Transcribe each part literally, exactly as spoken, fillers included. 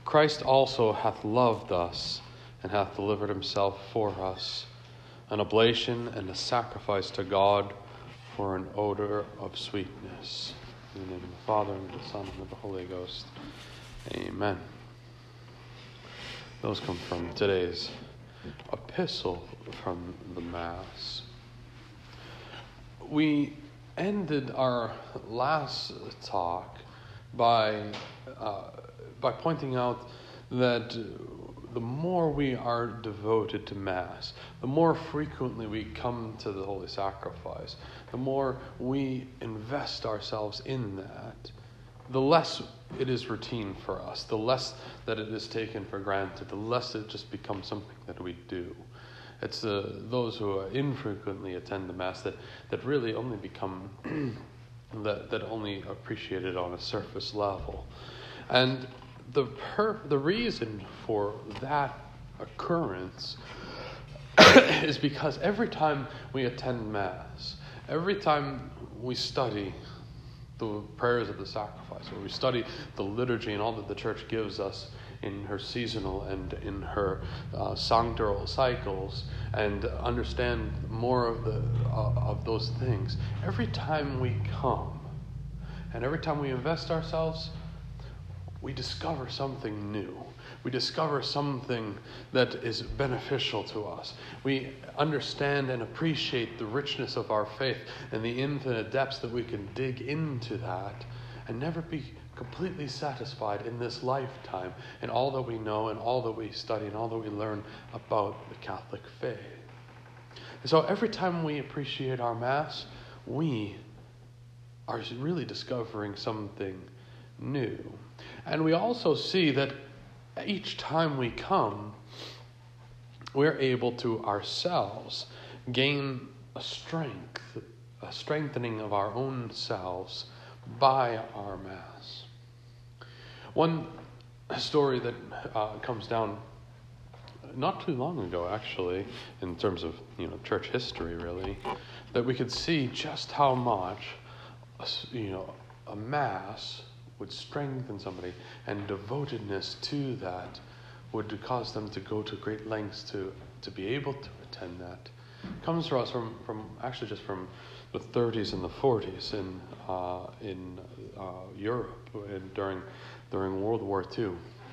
Christ also hath loved us, and hath delivered himself for us, an oblation and a sacrifice to God for an odor of sweetness. In the name of the Father, and of the Son, and of the Holy Ghost. Amen. Those come from today's epistle from the Mass. We ended our last talk by uh, by pointing out that the more we are devoted to Mass, the more frequently we come to the Holy Sacrifice, the more we invest ourselves in that, the less it is routine for us, the less that it is taken for granted, the less it just becomes something that we do. It's uh, those who infrequently attend the Mass that, that really only become, that, that only appreciate it on a surface level. And the per, the reason for that occurrence is because every time we attend Mass, every time we study the prayers of the sacrifice, or we study the liturgy and all that the Church gives us in her seasonal and in her uh, sanctoral cycles, and understand more of the uh, of those things, every time we come and every time we invest ourselves, we discover something new. We discover something that is beneficial to us. We understand and appreciate the richness of our faith and the infinite depths that we can dig into that and never be completely satisfied in this lifetime in all that we know and all that we study and all that we learn about the Catholic faith. And so every time we appreciate our Mass, we are really discovering something new. And we also see that each time we come, we're able to ourselves gain a strength, a strengthening of our own selves by our Mass. One story that uh, comes down not too long ago, actually, in terms of you know church history, really, that we could see just how much you know a Mass would strengthen somebody, and devotedness to that would cause them to go to great lengths to, to be able to attend that. It comes to us from, from actually just from the thirties and the forties in uh, in uh, Europe and during during World War Two.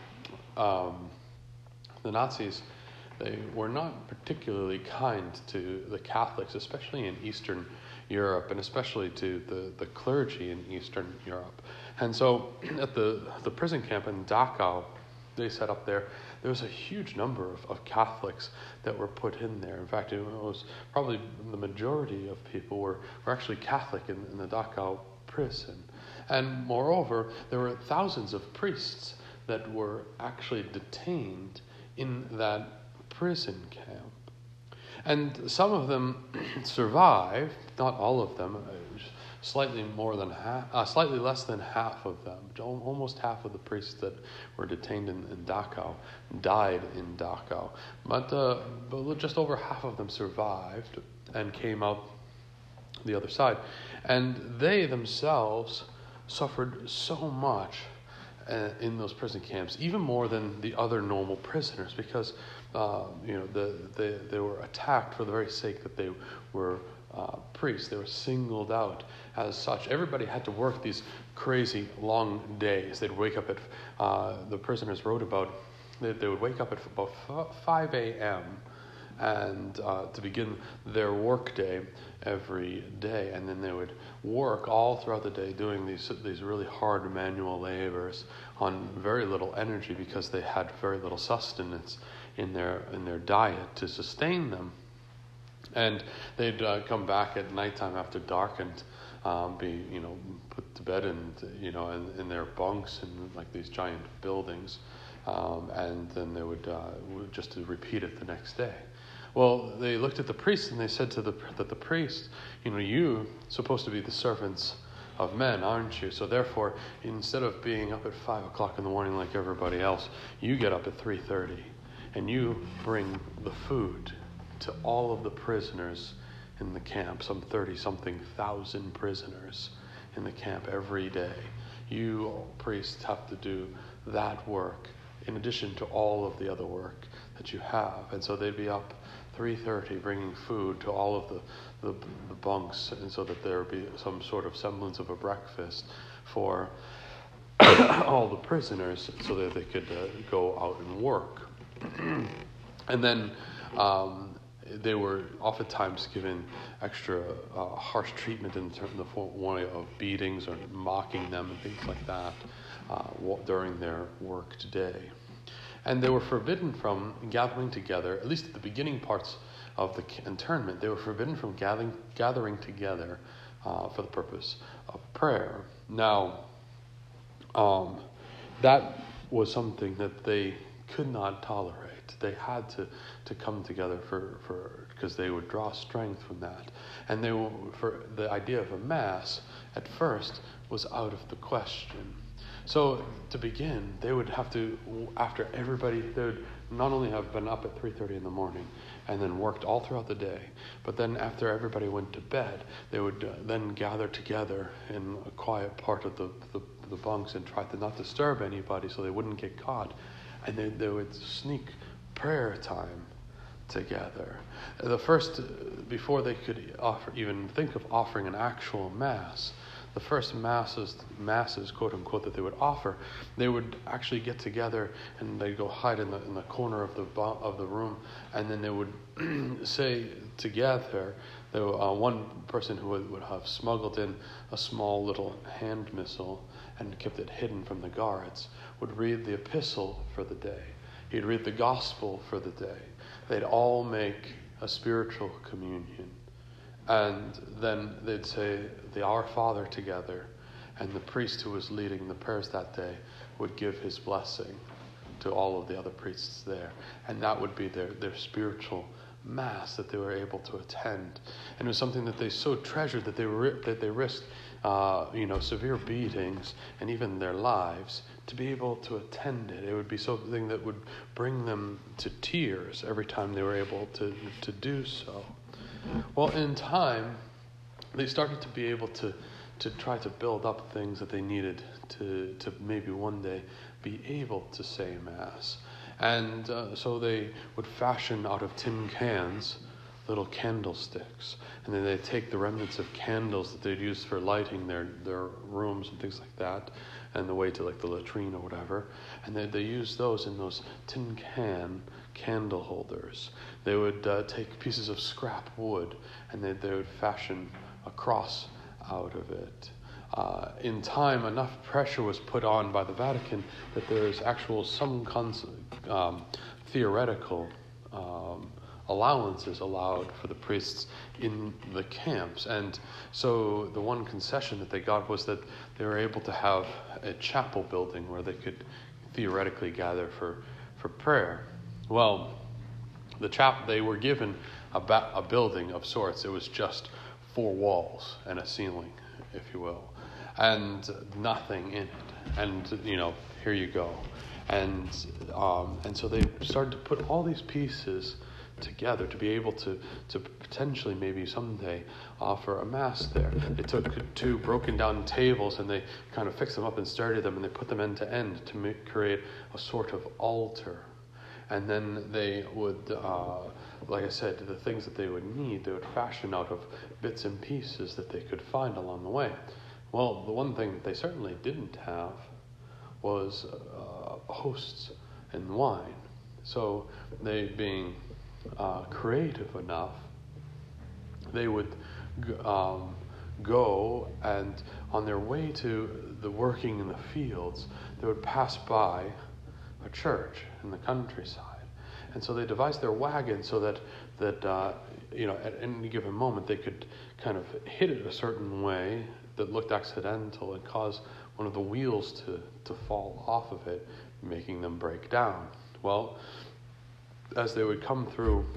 Um, the Nazis, they were not particularly kind to the Catholics, especially in Eastern Europe, and especially to the, the clergy in Eastern Europe. And so at the, the prison camp in Dachau, they set up there, there was a huge number of, of Catholics that were put in there. In fact, it was probably the majority of people were, were actually Catholic in, in the Dachau prison. And moreover, there were thousands of priests that were actually detained in that prison camp. And some of them survived, not all of them, slightly more than half, uh, slightly less than half of them, almost half of the priests that were detained in, in Dachau died in Dachau. But, uh, but just over half of them survived and came out the other side. And they themselves suffered so much uh, in those prison camps, even more than the other normal prisoners, because uh, you know the, the, they were attacked for the very sake that they were Uh, priests. They were singled out as such. Everybody had to work these crazy long days. They'd wake up at, uh, the prisoners wrote about, they, they would wake up at about five a.m. and uh, to begin their work day every day. And then they would work all throughout the day doing these these really hard manual labors on very little energy because they had very little sustenance in their in their diet to sustain them. And they'd uh, come back at nighttime after dark and um, be, you know, put to bed and, you know, in, in their bunks in like these giant buildings. Um, and then they would uh, just to repeat it the next day. Well, they looked at the priest and they said to the that the priest, you know, you're supposed to be the servants of men, aren't you? So therefore, instead of being up at five o'clock in the morning like everybody else, you get up at three thirty and you bring the food to all of the prisoners in the camp, some thirty-something thousand prisoners in the camp every day. You priests have to do that work in addition to all of the other work that you have. And so they'd be up three thirty bringing food to all of the, the, the bunks, and so that there would be some sort of semblance of a breakfast for all the prisoners so that they could uh, go out and work. And then um, they were oftentimes given extra uh, harsh treatment in terms of the form of beatings or mocking them and things like that uh, during their work day. And they were forbidden from gathering together, at least at the beginning parts of the internment, they were forbidden from gathering, gathering together uh, for the purpose of prayer. Now, um, that was something that they could not tolerate. They had to, to come together for, for because they would draw strength from that. And they were, for the idea of a mass, at first, was out of the question. So to begin, they would have to, after everybody, they would not only have been up at three thirty in the morning and then worked all throughout the day, but then after everybody went to bed, they would uh, then gather together in a quiet part of the, the, the bunks and try to not disturb anybody so they wouldn't get caught. And they, they would sneak prayer time together. The first, before they could offer, even think of offering an actual mass, the first masses, masses, quote unquote, that they would offer, they would actually get together and they'd go hide in the in the corner of the of the room, and then they would say together. There were, uh, one person who would, would have smuggled in a small little hand missile and kept it hidden from the guards, would read the epistle for the day. He'd read the gospel for the day. They'd all make a spiritual communion. And then they'd say the Our Father together, and the priest who was leading the prayers that day would give his blessing to all of the other priests there. And that would be their, their spiritual mass that they were able to attend. And it was something that they so treasured that they were that they risked uh, you know, severe beatings and even their lives to be able to attend it. It would be something that would bring them to tears every time they were able to, to do so. Well, in time, they started to be able to, to try to build up things that they needed to, to maybe one day be able to say Mass. And uh, so they would fashion out of tin cans little candlesticks. And then they'd take the remnants of candles that they'd use for lighting their, their rooms and things like that, and the way to like the latrine or whatever. And they they use those in those tin can candle holders. They would uh, take pieces of scrap wood and they, they would fashion a cross out of it. Uh, in time, enough pressure was put on by the Vatican that there is actual some cons- um, theoretical um, allowances allowed for the priests in the camps. And so the one concession that they got was that they were able to have a chapel building where they could theoretically gather for, for prayer. Well, the chap they were given a, ba- a building of sorts. It was just four walls and a ceiling, if you will, and nothing in it. And, you know, here you go. And um, and so they started to put all these pieces together to be able to, to potentially maybe someday offer a mass there. They took two broken down tables and they kind of fixed them up and started them, and they put them end to end to make, create a sort of altar. And then they would, uh, like I said, the things that they would need, they would fashion out of bits and pieces that they could find along the way. Well, the one thing that they certainly didn't have was uh, hosts and wine. So they, being uh, creative enough, they would um, go and on their way to the working in the fields, they would pass by a church in the countryside. And so they devised their wagon so that, that uh, you know, at any given moment they could kind of hit it a certain way that looked accidental and cause one of the wheels to, to fall off of it, making them break down. Well, as they would come through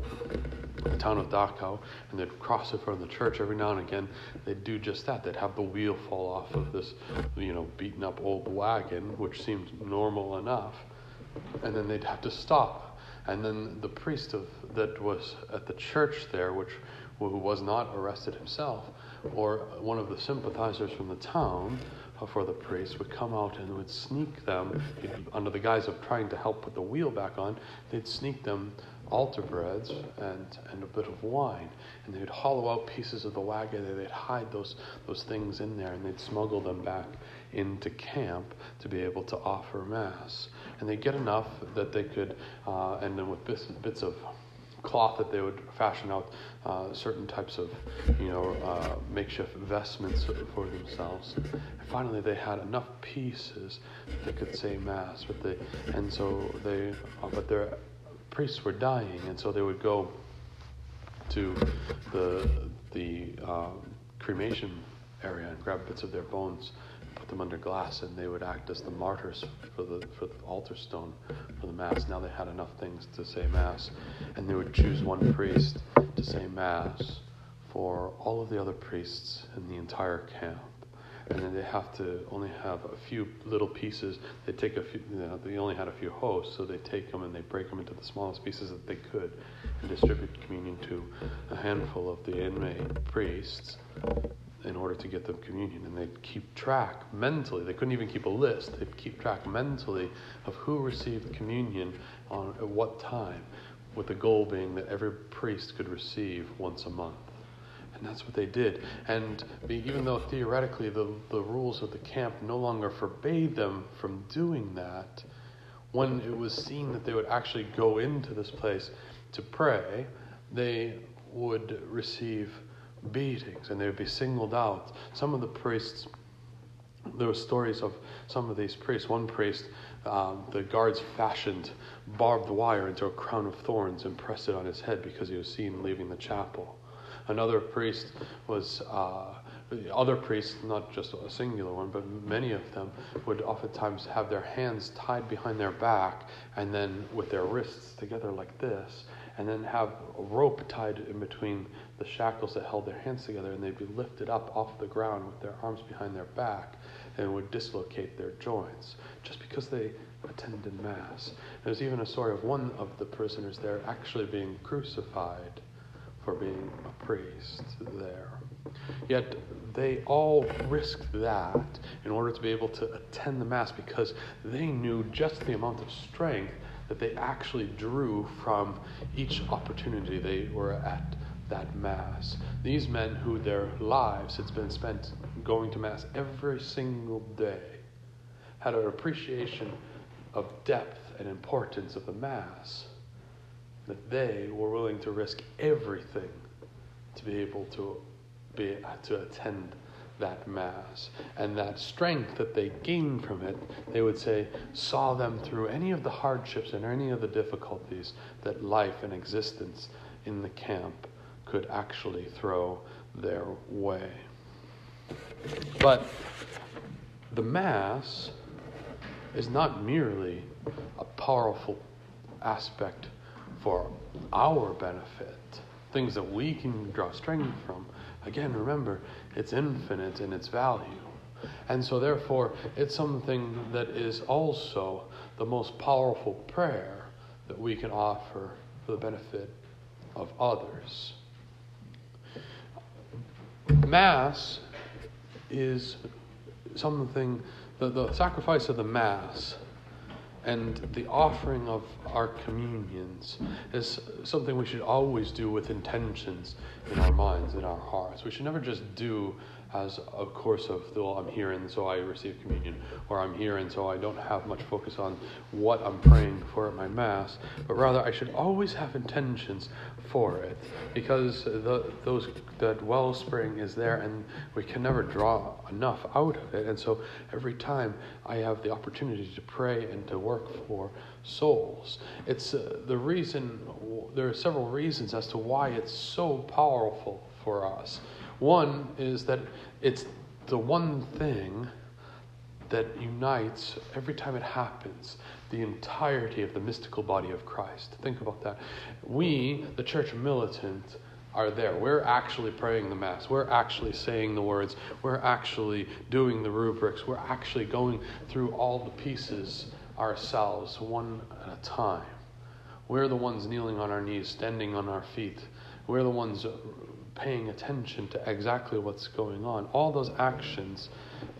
the town of Dachau and they'd cross in front of the church every now and again, they'd do just that. They'd have the wheel fall off of this, you know, beaten up old wagon, which seemed normal enough, and then they'd have to stop. And then the priest of that was at the church there, which who was not arrested himself, or one of the sympathizers from the town, for the priests would come out and would sneak them, under the guise of trying to help put the wheel back on, they'd sneak them altar breads and, and a bit of wine. And they'd hollow out pieces of the wagon and they'd hide those, those things in there, and they'd smuggle them back into camp to be able to offer Mass. And they'd get enough that they could, uh, and then with bits, bits of cloth that they would fashion out uh, certain types of, you know, uh, makeshift vestments for themselves. And finally, they had enough pieces that they could say Mass. But they, and so they, uh, but their priests were dying, and so they would go to the the uh, cremation area and grab bits of their bones, put them under glass, and they would act as the martyrs for the for the altar stone for the Mass. Now they had enough things to say Mass, and they would choose one priest to say Mass for all of the other priests in the entire camp. And then they have to only have a few little pieces. They take a few, you know, they only had a few hosts, so they take them and they break them into the smallest pieces that they could and distribute communion to a handful of the inmate priests in order to get them communion. And they'd keep track mentally. They couldn't even keep a list. They'd keep track mentally of who received communion on at what time, with the goal being that every priest could receive once a month. And that's what they did. And even though theoretically the, the rules of the camp no longer forbade them from doing that, when it was seen that they would actually go into this place to pray, they would receive beatings and they would be singled out. Some of the priests, there were stories of some of these priests. One priest, um, the guards fashioned barbed wire into a crown of thorns and pressed it on his head because he was seen leaving the chapel. Another priest was, uh, other priests, not just a singular one, but many of them would oftentimes have their hands tied behind their back and then with their wrists together like this, and then have a rope tied in between the shackles that held their hands together, and they'd be lifted up off the ground with their arms behind their back and would dislocate their joints just because they attended Mass. There's even a story of one of the prisoners there actually being crucified for being a priest there. Yet they all risked that in order to be able to attend the Mass because they knew just the amount of strength that they actually drew from each opportunity they were at that Mass. These men who their lives had been spent going to Mass every single day had an appreciation of depth and importance of the Mass, that they were willing to risk everything to be able to be to attend that Mass. And that strength that they gained from it, they would say, saw them through any of the hardships and any of the difficulties that life and existence in the camp could actually throw their way. But the Mass is not merely a powerful aspect for our benefit, things that we can draw strength from. Again, remember, it's infinite in its value. And so therefore, it's something that is also the most powerful prayer that we can offer for the benefit of others. Mass is something, the, the sacrifice of the Mass and the offering of our communions is something we should always do with intentions in our minds, in our hearts. We should never just do as a course of, well, I'm here and so I receive communion, or I'm here and so I don't have much focus on what I'm praying for at my Mass, but rather I should always have intentions for it, because the, those that wellspring is there and we can never draw enough out of it. And so every time I have the opportunity to pray and to work for souls, it's uh, the reason, there are several reasons as to why it's so powerful for us. One is that it's the one thing that unites, every time it happens, the entirety of the mystical body of Christ. Think about that. We, the church militant, are there. We're actually praying the Mass. We're actually saying the words. We're actually doing the rubrics. We're actually going through all the pieces ourselves, one at a time. We're the ones kneeling on our knees, standing on our feet. We're the ones paying attention to exactly what's going on. All those actions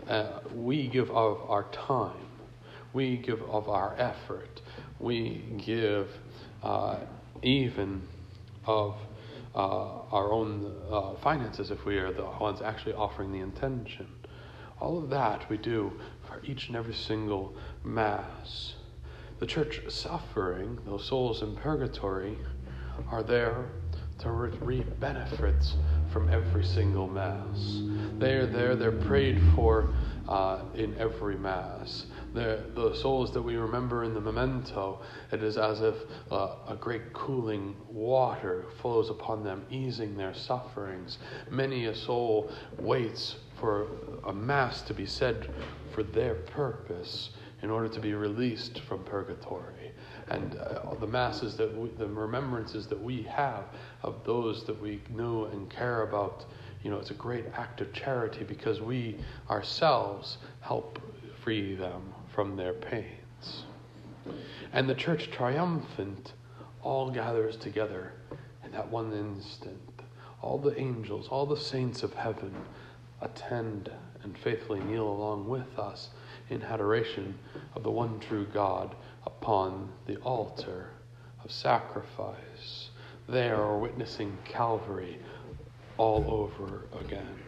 Uh, we give of our time. We give of our effort. We give uh, even of uh, our own uh, finances if we are the ones actually offering the intention. All of that we do for each and every single Mass. The church suffering, those souls in purgatory, are there to reap benefits from every single Mass. They are there, they're prayed for uh, in every Mass. They're, the souls that we remember in the memento, it is as if uh, a great cooling water flows upon them, easing their sufferings. Many a soul waits for a Mass to be said for their purpose in order to be released from purgatory. And uh, the Masses, that we, the remembrances that we have of those that we know and care about, you know, it's a great act of charity because we ourselves help free them from their pains. And the church triumphant all gathers together in that one instant. All the angels, all the saints of heaven attend and faithfully kneel along with us in adoration of the one true God upon the altar of sacrifice. They are witnessing Calvary all over again.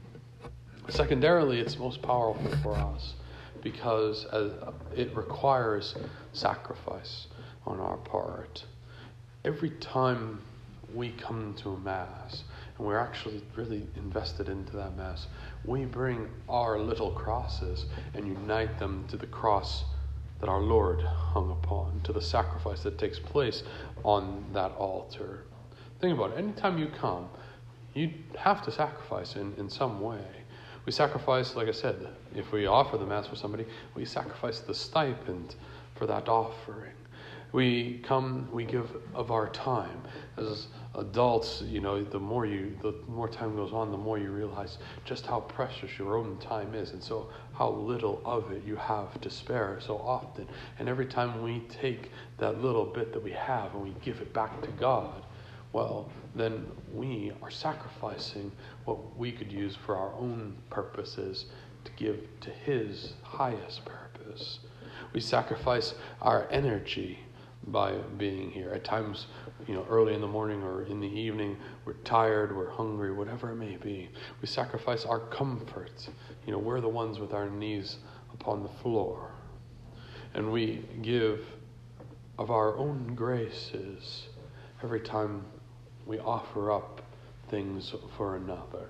Secondarily, it's most powerful for us because it requires sacrifice on our part. Every time we come to a Mass, and we're actually really invested into that Mass, we bring our little crosses and unite them to the cross that our Lord hung upon, to the sacrifice that takes place on that altar. Think about it. Anytime you come, you have to sacrifice in, in some way. We sacrifice, like I said, if we offer the Mass for somebody, we sacrifice the stipend for that offering. We come, we give of our time. As adults, you know, the more you, the more time goes on, the more you realize just how precious your own time is, and so how little of it you have to spare so often. And every time we take that little bit that we have and we give it back to God, well, then we are sacrificing what we could use for our own purposes to give to His highest purpose. We sacrifice our energy by being here. At times, you know, early in the morning or in the evening, we're tired, we're hungry, whatever it may be. We sacrifice our comfort. You know, we're the ones with our knees upon the floor. And we give of our own graces every time we offer up things for another.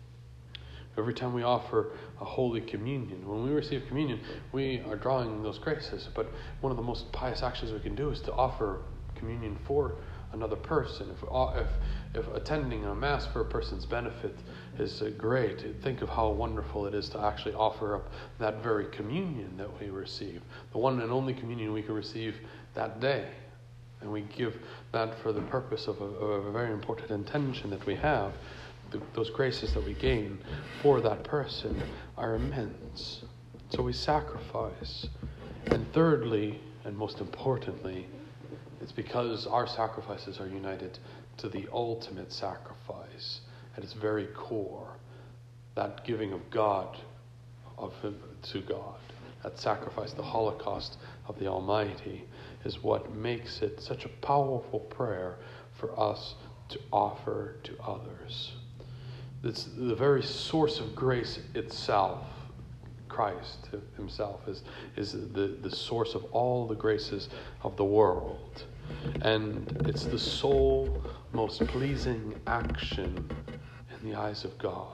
Every time we offer a Holy Communion, when we receive communion, we are drawing those graces. But one of the most pious actions we can do is to offer communion for another person. If if, if attending a Mass for a person's benefit is great, think of how wonderful it is to actually offer up that very communion that we receive, the one and only communion we can receive that day. And we give that for the purpose of a, of a very important intention that we have. The, those graces that we gain for that person are immense. So we sacrifice. And thirdly, and most importantly, it's because our sacrifices are united to the ultimate sacrifice at its very core, that giving of God of Him to God. That sacrifice, the Holocaust of the Almighty, is what makes it such a powerful prayer for us to offer to others. It's the very source of grace itself. Christ Himself is, is the, the source of all the graces of the world. And it's the sole, most pleasing action in the eyes of God.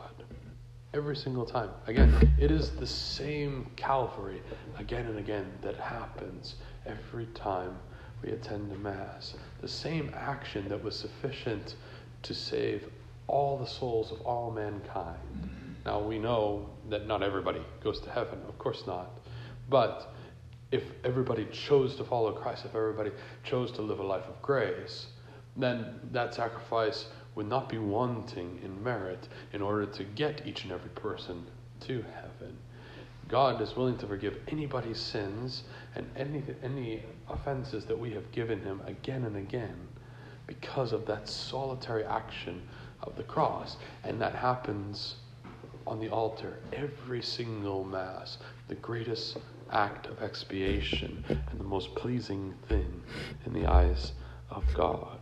Every single time. Again, it is the same Calvary again and again that happens every time we attend a Mass. The same action that was sufficient to save all the souls of all mankind. Now, we know that not everybody goes to heaven, of course not. But if everybody chose to follow Christ, if everybody chose to live a life of grace, then that sacrifice would not be wanting in merit in order to get each and every person to heaven. God is willing to forgive anybody's sins and any any offenses that we have given Him again and again because of that solitary action of the cross. And that happens on the altar every single Mass, the greatest act of expiation and the most pleasing thing in the eyes of God.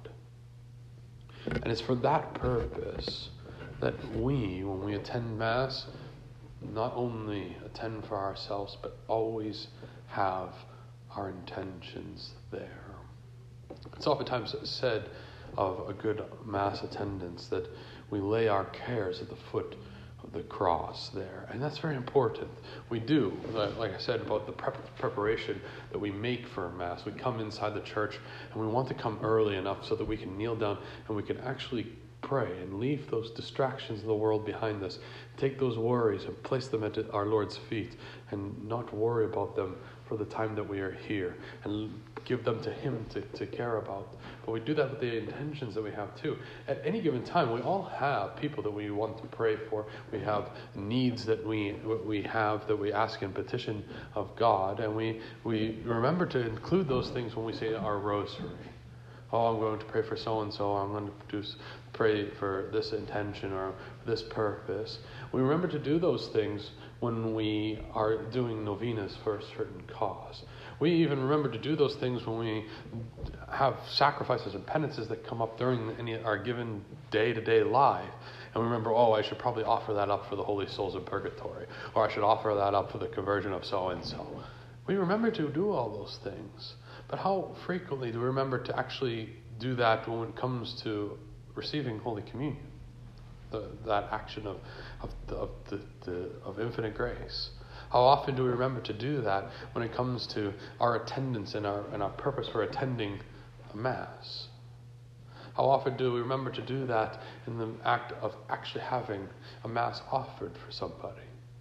And it's for that purpose that we, when we attend Mass, not only attend for ourselves, but always have our intentions there. It's oftentimes said of a good Mass attendance that we lay our cares at the foot of the cross there, and that's very important. We do, like I said, about the prep- preparation that we make for Mass. We come inside the church, and we want to come early enough so that we can kneel down and we can actually pray and leave those distractions of the world behind us, take those worries and place them at our Lord's feet, and not worry about them for the time that we are here, and give them to Him to, to care about. But we do that with the intentions that we have too. At any given time, we all have people that we want to pray for. We have needs that we we have that we ask in petition of God, and we, we remember to include those things when we say our rosary. Oh, I'm going to pray for so-and-so, I'm going to do, pray for this intention or this purpose. We remember to do those things when we are doing novenas for a certain cause. We even remember to do those things when we have sacrifices and penances that come up during any our given day-to-day life. And we remember, oh, I should probably offer that up for the holy souls in purgatory, or I should offer that up for the conversion of so-and-so. We remember to do all those things. But how frequently do we remember to actually do that when it comes to receiving Holy Communion? The, that action of of, the, of, the, the, of infinite grace. How often do we remember to do that when it comes to our attendance and our and our purpose for attending a Mass? How often do we remember to do that in the act of actually having a Mass offered for somebody?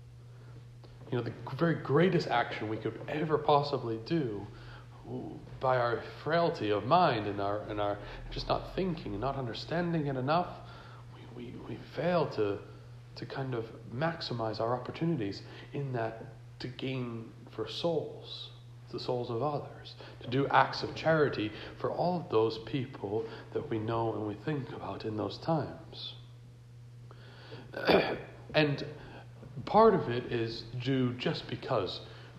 You know, the very greatest action we could ever possibly do, by our frailty of mind and our and our just not thinking and not understanding it enough, we, we, we fail to to kind of maximize our opportunities in that to gain for souls, the souls of others, to do acts of charity for all of those people that we know and we think about in those times. And part of it is due just because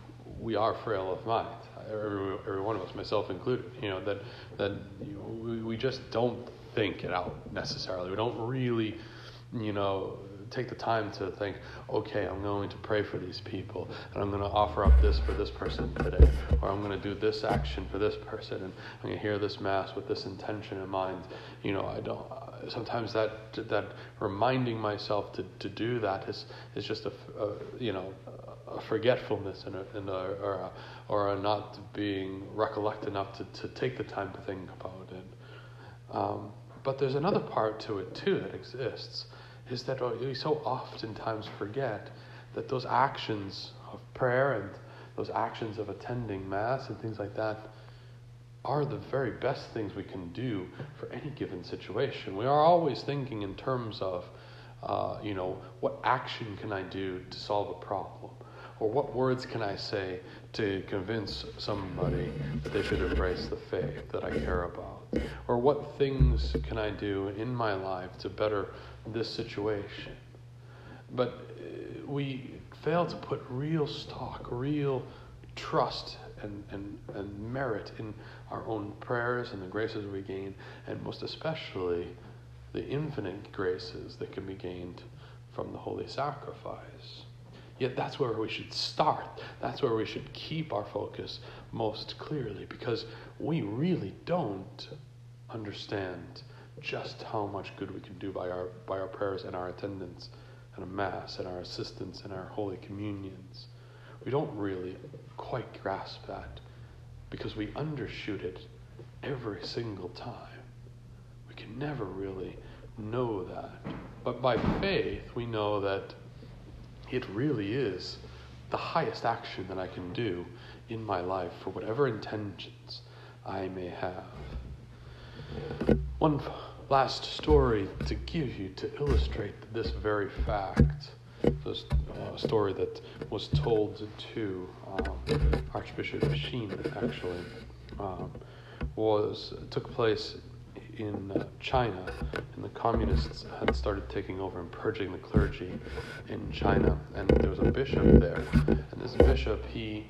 we are frail of mind. Every, every one of us, myself included, you know, that that you know, we, we just don't think it out necessarily. We don't really, you know, take the time to think, okay, I'm going to pray for these people, and I'm going to offer up this for this person today, or I'm going to do this action for this person, and I'm going to hear this Mass with this intention in mind. You know, I don't. Sometimes that that reminding myself to, to do that is is just a, a you know a forgetfulness and a, and a, or a, or a not being recollect enough to, to take the time to think about it. Um, but there's another part to it too that exists, is that we so oftentimes forget that those actions of prayer and those actions of attending Mass and things like that are the very best things we can do for any given situation. We are always thinking in terms of, uh, you know, what action can I do to solve a problem? Or what words can I say to convince somebody that they should embrace the faith that I care about? Or what things can I do in my life to better this situation? But we fail to put real stock, real trust and, and, and merit in our own prayers and the graces we gain, and most especially the infinite graces that can be gained from the Holy Sacrifice. Yet that's where we should start. That's where we should keep our focus most clearly, because we really don't understand just how much good we can do by our by our prayers and our attendance and a Mass and our assistance and our Holy Communions. We don't really quite grasp that because we undershoot it every single time. We can never really know that. But by faith, we know that it really is the highest action that I can do in my life for whatever intentions I may have. One last story to give you to illustrate this very fact. This uh, story that was told to um, Archbishop Sheen, actually, um, was took place in uh, China, and the communists had started taking over and purging the clergy in China, and there was a bishop there, and this bishop, he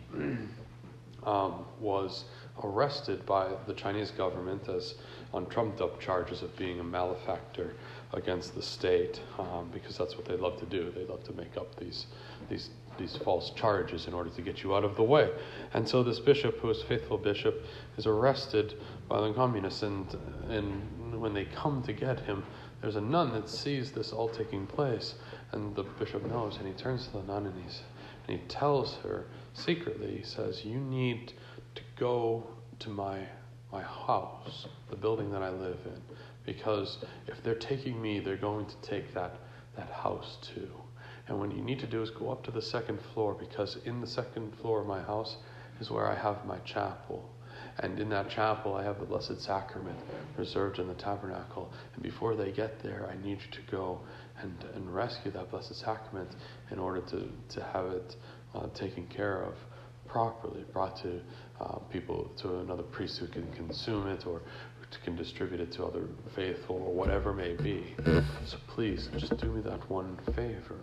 um, was arrested by the Chinese government as on trumped-up charges of being a malefactor against the state, um, because that's what they love to do. They love to make up these these these false charges in order to get you out of the way. And so this bishop, who is a faithful bishop, is arrested by the communists, and and when they come to get him, there's a nun that sees this all taking place, and the bishop knows, and he turns to the nun and he's and he tells her secretly, he says, "You need to go to my my house, the building that I live in, because if they're taking me, they're going to take that that house too. And what you need to do is go up to the second floor, because in the second floor of my house is where I have my chapel. And in that chapel, I have the Blessed Sacrament reserved in the tabernacle. And before they get there, I need you to go and, and rescue that Blessed Sacrament in order to, to have it uh, taken care of properly, brought to uh, people, to another priest who can consume it, or can distribute it to other faithful, or whatever may be. So please, just do me that one favor."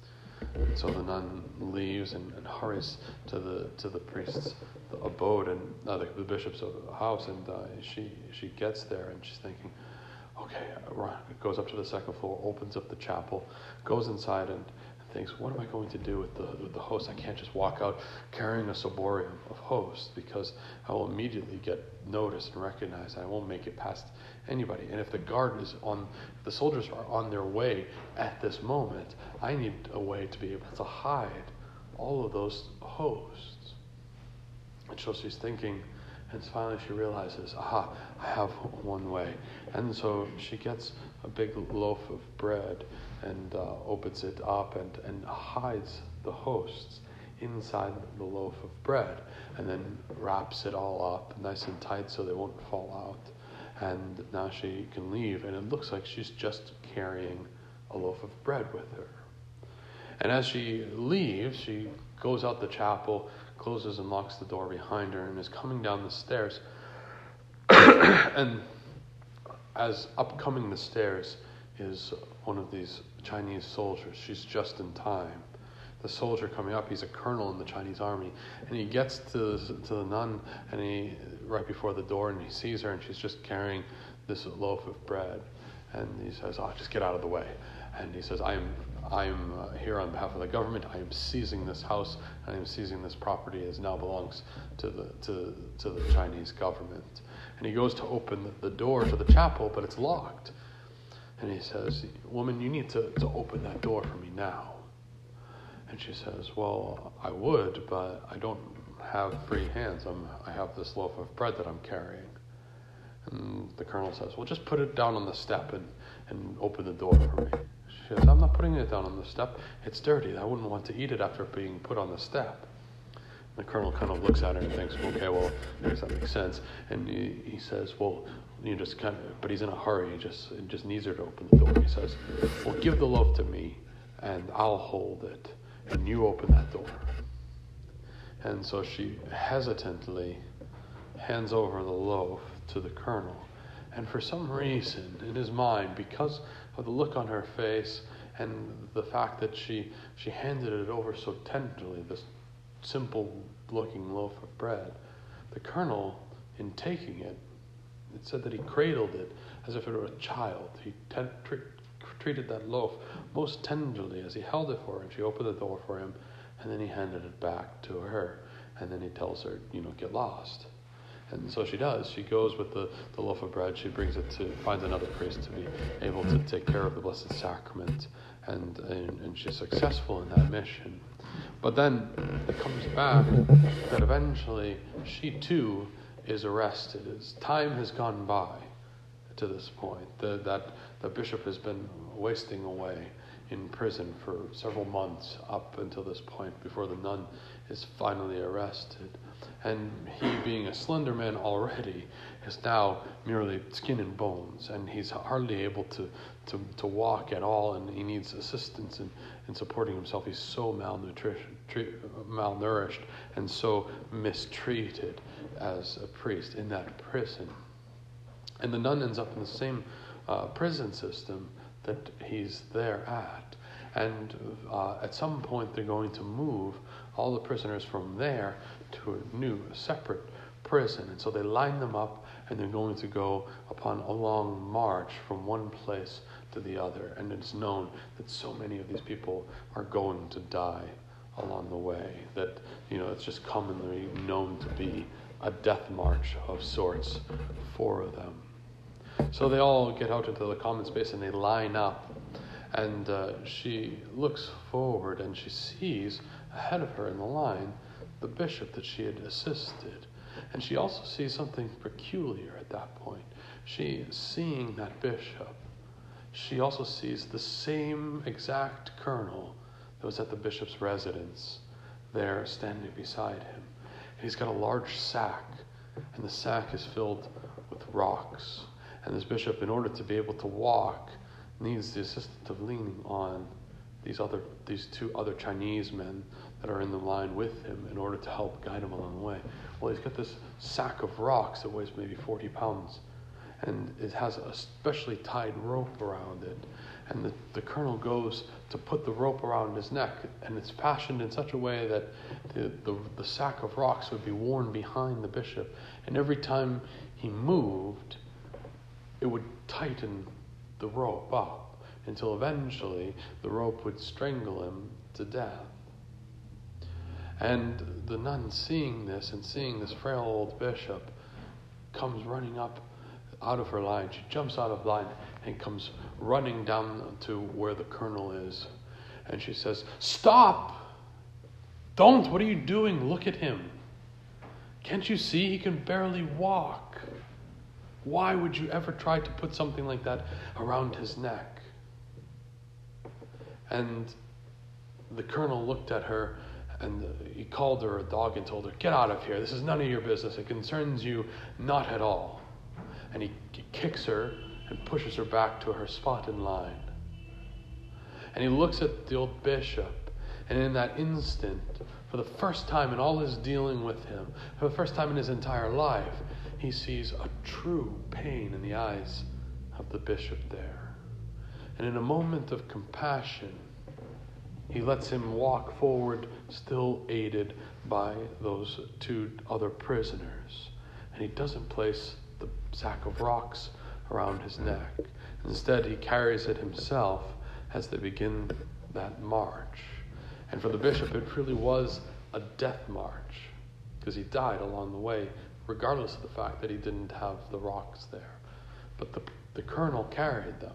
And so the nun leaves and, and hurries to the to the priest's the abode and uh, the, the bishop's house, and uh, she she gets there and she's thinking, okay, right. Goes up to the second floor, opens up the chapel, goes inside and thinks, what am I going to do with the with the host? I can't just walk out carrying a ciborium of hosts, because I will immediately get noticed and recognized. I won't make it past anybody. And if the guard is on, if the soldiers are on their way at this moment, I need a way to be able to hide all of those hosts. And so she's thinking, and finally she realizes, aha, I have one way. And so she gets a big loaf of bread and uh, opens it up and, and hides the hosts inside the loaf of bread, and then wraps it all up nice and tight so they won't fall out. And now she can leave, and it looks like she's just carrying a loaf of bread with her. And as she leaves, she goes out the chapel, closes and locks the door behind her, and is coming down the stairs. And as upcoming the stairs is one of these Chinese soldiers. She's just in time. The soldier coming up, he's a colonel in the Chinese army, and he gets to to the nun, and he right before the door, and he sees her, and she's just carrying this loaf of bread, and he says, "Oh, just get out of the way." And he says, "I am I am uh, here on behalf of the government. I am seizing this house, and I am seizing this property as now belongs to the to to the Chinese government." And he goes to open the, the door to the chapel, but it's locked. And he says, "Woman, you need to, to open that door for me now." And she says, "Well, I would, but I don't have free hands. I'm, I have this loaf of bread that I'm carrying." And the colonel says, "Well, just put it down on the step and, and open the door for me." She says, "I'm not putting it down on the step. It's dirty. I wouldn't want to eat it after being put on the step." The colonel kind of looks at her and thinks, okay, well, I guess that makes sense. And he, he says, well, you just kind of, but he's in a hurry. He just, he just needs her to open the door. He says, "Well, give the loaf to me, and I'll hold it, and you open that door." And so she hesitantly hands over the loaf to the colonel. And for some reason in his mind, because of the look on her face and the fact that she she handed it over so tenderly, this simple-looking loaf of bread, the colonel, in taking it, it said that he cradled it as if it were a child. He ten- tre- treated that loaf most tenderly as he held it for her, and she opened the door for him, and then he handed it back to her, and then he tells her, you know, get lost. And so she does. She goes with the, the loaf of bread. She brings it to, finds another priest to be able to take care of the Blessed Sacrament, and, and, and she's successful in that mission. But then it comes back that eventually she too is arrested. As time has gone by to this point, the, that the bishop has been wasting away in prison for several months up until this point before the nun is finally arrested. And he, being a slender man already, is now merely skin and bones, and he's hardly able to, to, to walk at all, and he needs assistance in, in supporting himself. He's so malnutrition, tre- malnourished and so mistreated as a priest in that prison. And the nun ends up in the same uh, prison system that he's there at. And uh, at some point they're going to move all the prisoners from there to a new, separate prison. And so they line them up, and they're going to go upon a long march from one place to the other. And it's known that so many of these people are going to die along the way, that, you know, it's just commonly known to be a death march of sorts for them. So they all get out into the common space and they line up, and uh, she looks forward and she sees ahead of her in the line the bishop that she had assisted. And she also sees something peculiar at that point. She, seeing that bishop, she also sees the same exact colonel that was at the bishop's residence there standing beside him. And he's got a large sack, and the sack is filled with rocks. And this bishop, in order to be able to walk, needs the assistance of leaning on these other, these two other Chinese men that are in the line with him in order to help guide him along the way. Well, he's got this sack of rocks that weighs maybe forty pounds, and it has a specially tied rope around it. And the, the colonel goes to put the rope around his neck, and it's fashioned in such a way that the, the, the sack of rocks would be worn behind the bishop. And every time he moved, it would tighten the rope up until eventually the rope would strangle him to death. And the nun, seeing this and seeing this frail old bishop, comes running up out of her line. She jumps out of line and comes running down to where the colonel is. And she says, "Stop! Don't! What are you doing? Look at him. Can't you see he can barely walk? Why would you ever try to put something like that around his neck?" And the colonel looked at her, and he called her a dog and told her, "Get out of here. This is none of your business. It concerns you not at all." And he kicks her and pushes her back to her spot in line. And he looks at the old bishop, and in that instant, for the first time in all his dealing with him, for the first time in his entire life, he sees a true pain in the eyes of the bishop there. And in a moment of compassion, he lets him walk forward, still aided by those two other prisoners. And he doesn't place the sack of rocks around his neck. Instead, he carries it himself as they begin that march. And for the bishop, it really was a death march, because he died along the way, regardless of the fact that he didn't have the rocks there. But the, the colonel carried them.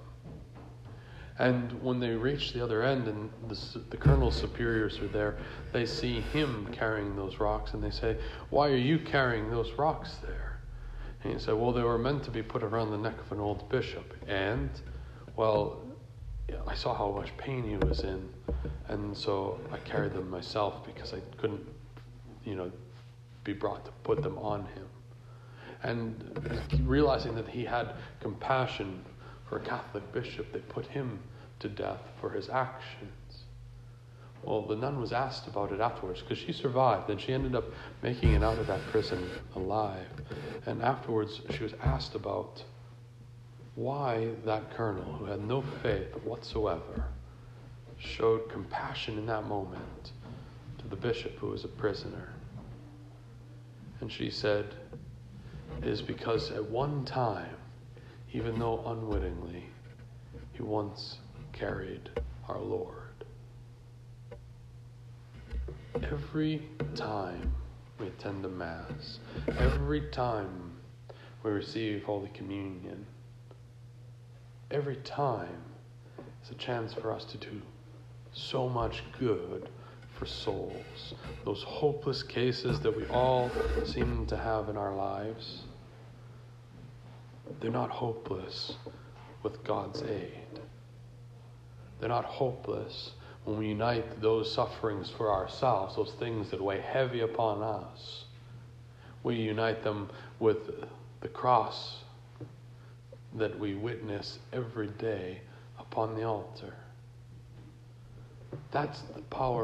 And when they reach the other end and the, the colonel's superiors are there, they see him carrying those rocks, and they say, "Why are you carrying those rocks there?" And he said, "Well, they were meant to be put around the neck of an old bishop. And, well, I saw how much pain he was in, and so I carried them myself because I couldn't, you know, be brought to put them on him." And realizing that he had compassion for a Catholic bishop, they put him to death for his actions. Well, the nun was asked about it afterwards, because she survived, and she ended up making it out of that prison alive. And afterwards, she was asked about why that colonel, who had no faith whatsoever, showed compassion in that moment to the bishop who was a prisoner. And she said, "It is because at one time, even though unwittingly, he once carried our Lord." Every time we attend the Mass, every time we receive Holy Communion, every time is a chance for us to do so much good for souls. Those hopeless cases that we all seem to have in our lives, they're not hopeless with God's aid. They're not hopeless when we unite those sufferings for ourselves, those things that weigh heavy upon us. We unite them with the cross that we witness every day upon the altar. That's the power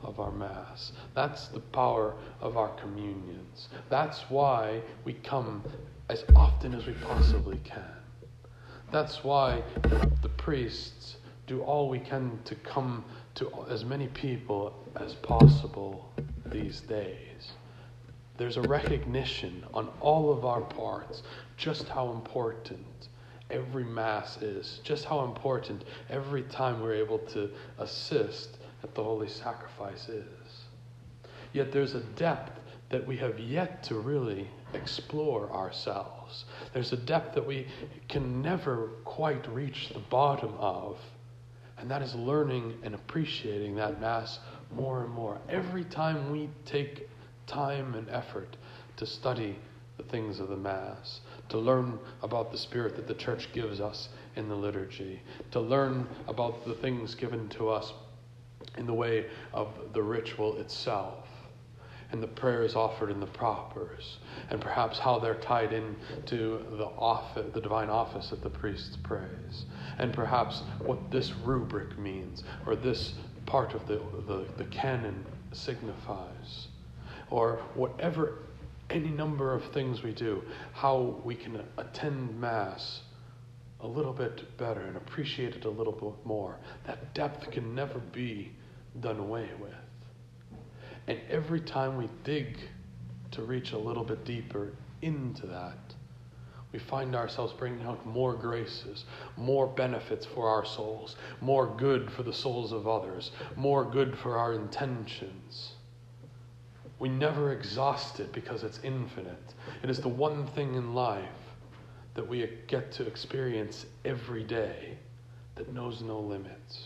of our Mass. That's the power of our communions. That's why we come as often as we possibly can. That's why the priests do all we can to come to as many people as possible these days. There's a recognition on all of our parts just how important every Mass is, just how important every time we're able to assist at the Holy Sacrifice is. Yet there's a depth that we have yet to really explore ourselves. There's a depth that we can never quite reach the bottom of, and that is learning and appreciating that Mass more and more. Every time we take time and effort to study the things of the Mass, to learn about the Spirit that the Church gives us in the liturgy, to learn about the things given to us in the way of the ritual itself, and the prayers offered in the propers, and perhaps how they're tied in to the office, the divine office that the priest prays, and perhaps what this rubric means, or this part of the, the, the canon signifies, or whatever, any number of things we do, how we can attend Mass a little bit better and appreciate it a little bit more. That depth can never be done away with. And every time we dig to reach a little bit deeper into that, we find ourselves bringing out more graces, more benefits for our souls, more good for the souls of others, more good for our intentions. We never exhaust it because it's infinite. It is the one thing in life that we get to experience every day that knows no limits.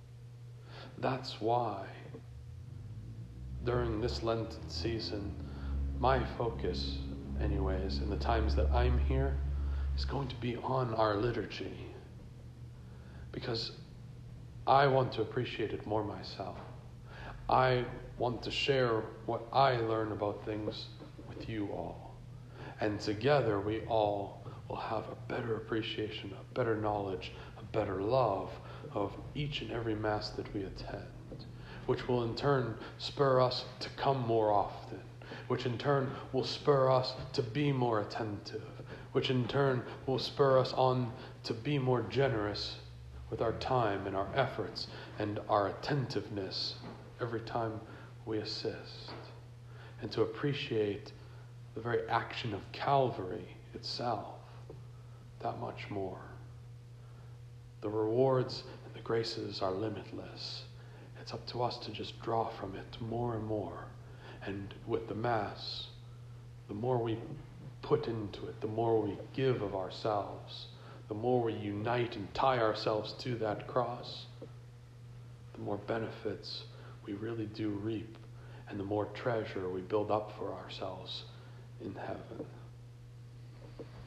That's why during this Lenten season, my focus, anyways, in the times that I'm here, is going to be on our liturgy. Because I want to appreciate it more myself. I want to share what I learn about things with you all. And together we all will have a better appreciation, a better knowledge, a better love of each and every Mass that we attend, which will in turn spur us to come more often, which in turn will spur us to be more attentive, which in turn will spur us on to be more generous with our time and our efforts and our attentiveness every time we assist, and to appreciate the very action of Calvary itself that much more. The rewards and the graces are limitless. It's up to us to just draw from it more and more. And with the Mass, the more we put into it, the more we give of ourselves, the more we unite and tie ourselves to that cross, the more benefits we really do reap, and the more treasure we build up for ourselves in heaven.